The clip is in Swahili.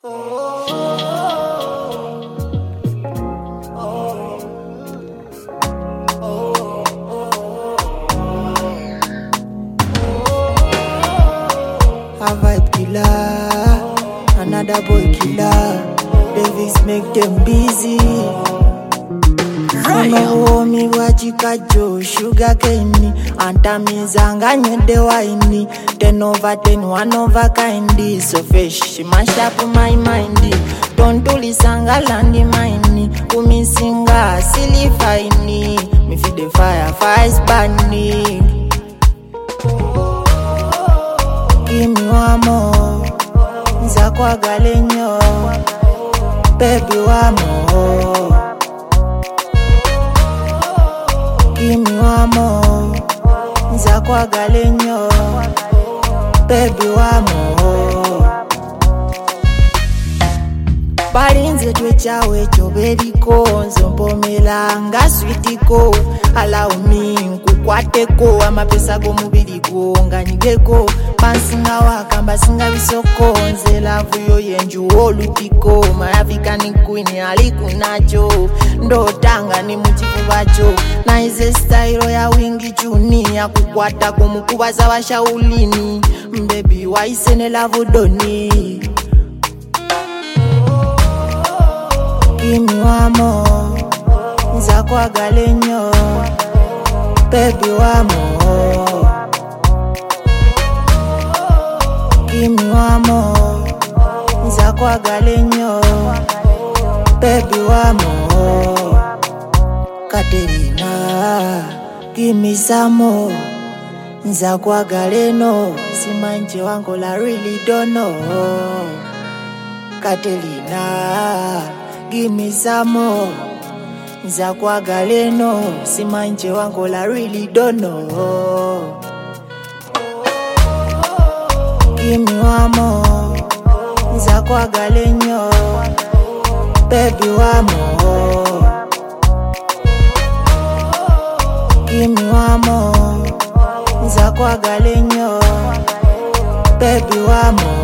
A vibe killer, another boy killer. Davis make them busy. Unowomi wachikajo sugar cane. Antamizanga nyede wine. 10 over 10, 1 over kindy. So fresh, she mashed up my mindy. Tontulisanga landi mine. Kumisinga silly fine. Me feed the fire's burning. Give me one more, nzakwagala nnyo, baby one more. Give me one more, nzakwagala nnyo, baby one more. Balinze twechawe choberiko, nzompomelanga sweetiko. Allow me nkukwateko, amapesa go mubiriko, nganyigeko. Bansinga wakamba singa bisoko, nze lavu yo yenju olutiko. My African queen alikunacho, ndotanga ni muchifubacho. Na ize style ya wingi chuni, ya kukwata kumukubaza bashaulini. Baby waisene lavu doni. Give me one more, nzakwagala nnyo, baby one more. Give me one more, nzakwagala nnyo, baby one more. Katerina, give me some more, nzakwagala eno, simanje wangu la really don't know. Katerina, give me some more, nzakwagala eno, simanje wangu la really don't know. Give me one more, nzakwagala nnyo, baby one more. Give me one more, nzakwagala nnyo, baby one more.